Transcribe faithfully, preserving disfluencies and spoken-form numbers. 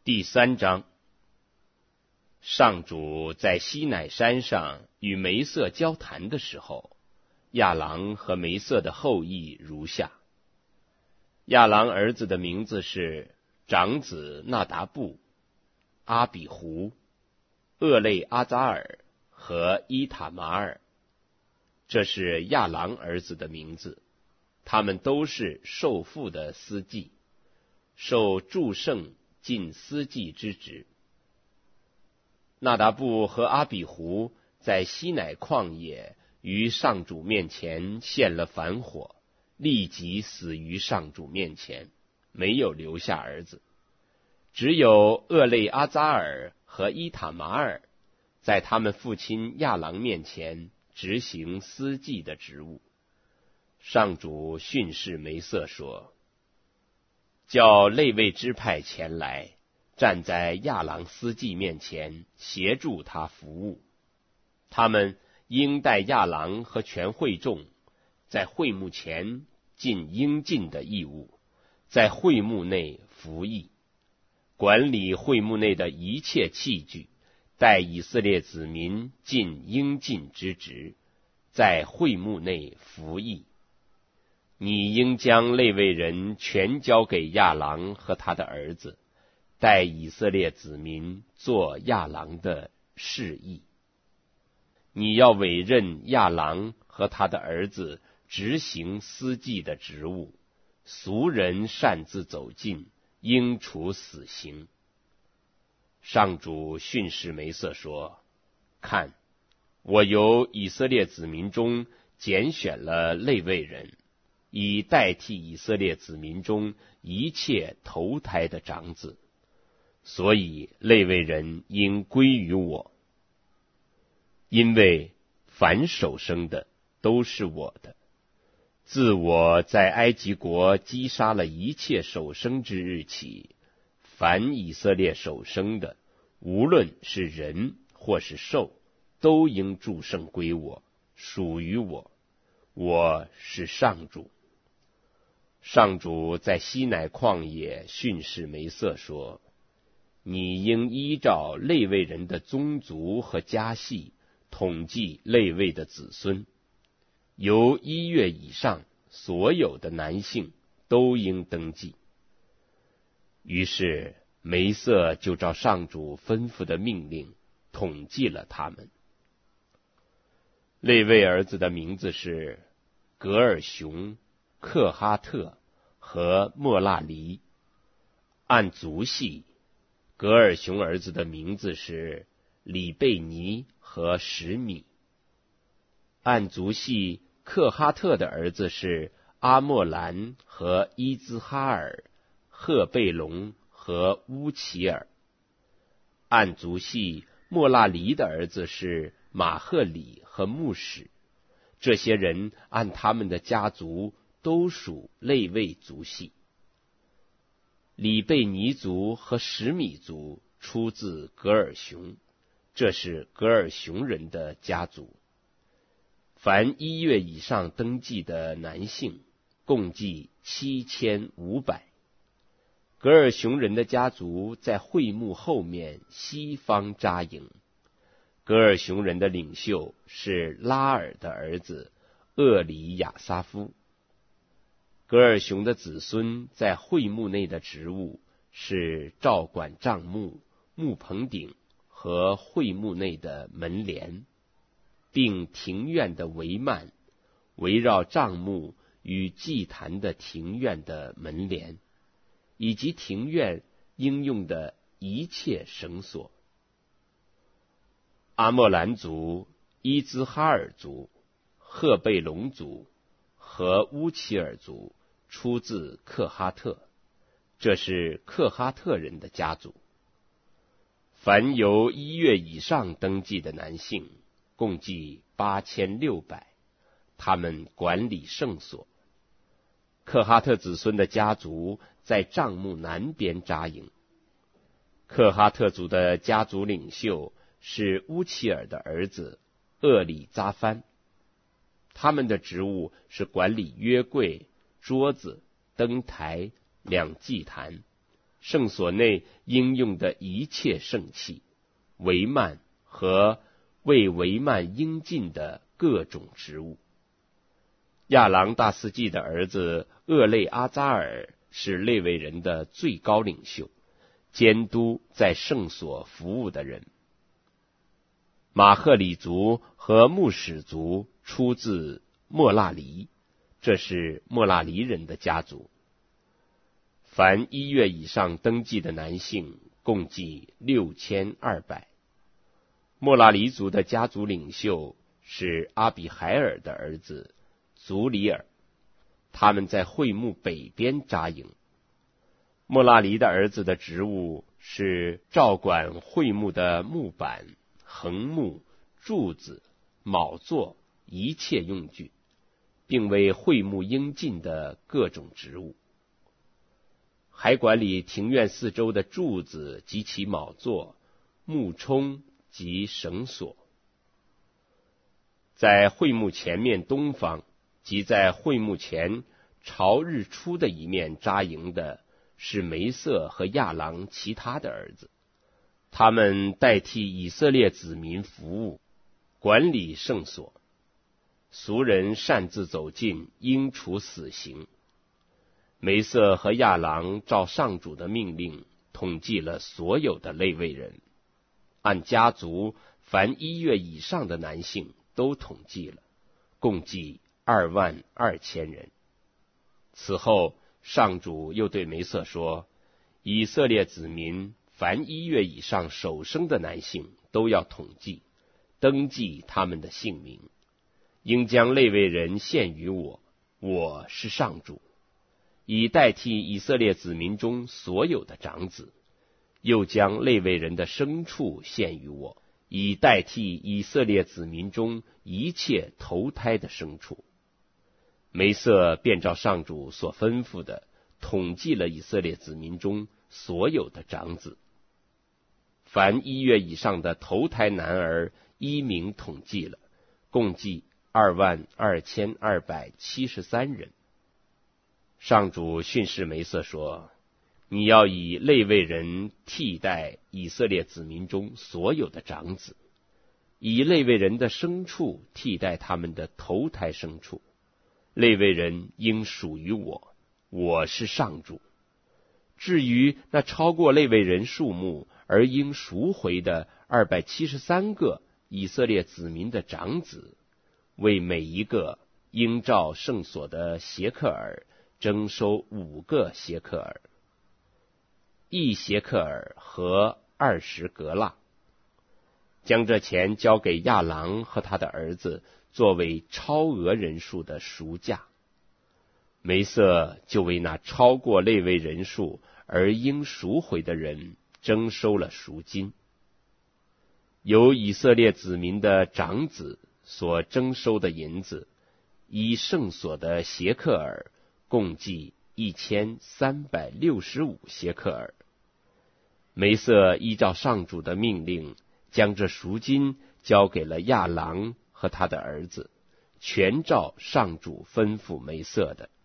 第三章，上主在西乃山上与梅瑟交谈的时候，亚郎和梅瑟的后裔如下。亚郎儿子的名字是长子纳达布、阿比胡、厄类阿扎尔和伊塔玛尔，这是亚郎儿子的名字，他们都是受父的司祭，受祝圣尽司祭之职。纳达布和阿比胡在西乃旷野于上主面前献了燔火，立即死于上主面前，没有留下儿子。只有厄类阿扎尔和伊塔玛尔在他们父亲亚郎面前执行司祭的职务。上主训示梅瑟说，叫利未支派前来，站在亚郎司祭面前，协助他服务。他们应带亚郎和全会众在会幕前尽应尽的义务，在会幕内服役，管理会幕内的一切器具，带以色列子民尽应尽之职，在会幕内服役。你应将利未人全交给亚郎和他的儿子，带以色列子民做亚郎的事役。你要委任亚郎和他的儿子执行司祭的职务，俗人擅自走近，应处死刑。上主训示梅瑟说，看，我由以色列子民中拣选了利未人，以代替以色列子民中一切头胎的长子，所以利未人应归于我，因为凡首生的都是我的。自我在埃及国击杀了一切首生之日起，凡以色列首生的，无论是人或是兽，都应祝圣归我，属于我。我是上主。上主在西乃旷野训示梅瑟说，你应依照利未人的宗族和家系统计利未的子孙，由一月以上所有的男性都应登记。于是梅瑟就照上主吩咐的命令统计了他们。利未儿子的名字是格尔雄、克哈特和莫拉黎。按族系，格尔雄儿子的名字是里贝尼和什米。按族系，克哈特的儿子是阿莫兰和伊兹哈尔、赫贝龙和乌齐尔。按族系，莫拉黎的儿子是马赫里和穆史。这些人按他们的家族都属利未族系。里贝尼族和什米族出自格尔雄，这是格尔雄人的家族。凡一月以上登记的男性共计七千五百。格尔雄人的家族在会幕后面西方扎营。格尔雄人的领袖是拉尔的儿子厄里亚撒夫。格尔雄的子孙在会幕内的职务是照管帐幕、幕棚顶和会幕内的门帘，并庭院的帷幔，围绕帐幕与祭坛的庭院的门帘，以及庭院应用的一切绳索。阿莫兰族、伊兹哈尔族、赫贝龙族和乌齐尔族出自克哈特，这是克哈特人的家族。凡由一月以上登记的男性共计八千六百，他们管理圣所。克哈特子孙的家族在帐幕南边扎营。克哈特族的家族领袖是乌齐尔的儿子厄里扎番，他们的职务是管理约柜、桌子、灯台、两祭坛， 圣所内应用的一切圣器、帷幔和为帷幔应尽的各种职务。亚郎大司祭的儿子厄类阿扎尔是利未人的最高领袖，监督在圣所服务的人。马赫里族和穆史族出自莫纳黎，这是莫纳黎人的家族。凡一月以上登记的男性共计六千二百。莫纳黎族的家族领袖是阿比海尔的儿子族里尔，他们在会幕北边扎营。莫纳黎的儿子的职务是照管会幕的木板、横木、柱子、卯座一切用具，并为会幕应尽的各种职务，还管理庭院四周的柱子及其卯座、木冲及绳索。在会幕前面东方，即在会幕前朝日出的一面扎营的是梅瑟和亚郎其他的儿子，他们代替以色列子民服务，管理圣所。俗人擅自走近，应处死刑。梅瑟和亚郎照上主的命令统计了所有的利未人，按家族凡一月以上的男性都统计了，共计二万二千人。此后，上主又对梅瑟说，以色列子民凡一月以上首生的男性都要统计，登记他们的姓名，应将利未人献于我，我是上主，以代替以色列子民中所有的长子，又将利未人的牲畜献于我，以代替以色列子民中一切头胎的牲畜。梅瑟便照上主所吩咐的，统计了以色列子民中所有的长子。凡一月以上的头胎男儿依名统计了，共计二万二千二百七十三人。上主训示梅瑟说，你要以利未人替代以色列子民中所有的长子，以利未人的牲畜替代他们的头胎牲畜。利未人应属于我，我是上主。至于那超过利未人数目而应赎回的二百七十三个以色列子民的长子，为每一个应照圣所的协克尔征收五个协克尔，一协克尔和二十格拉。将这钱交给亚郎和他的儿子，作为超额人数的赎价。梅瑟就为那超过利未人数而应赎回的人征收了赎金。由以色列子民的长子所征收的银子，依圣所的协克尔共计一千三百六十五协克尔。梅瑟依照上主的命令，将这赎金交给了亚郎和他的儿子，全照上主吩咐梅瑟的。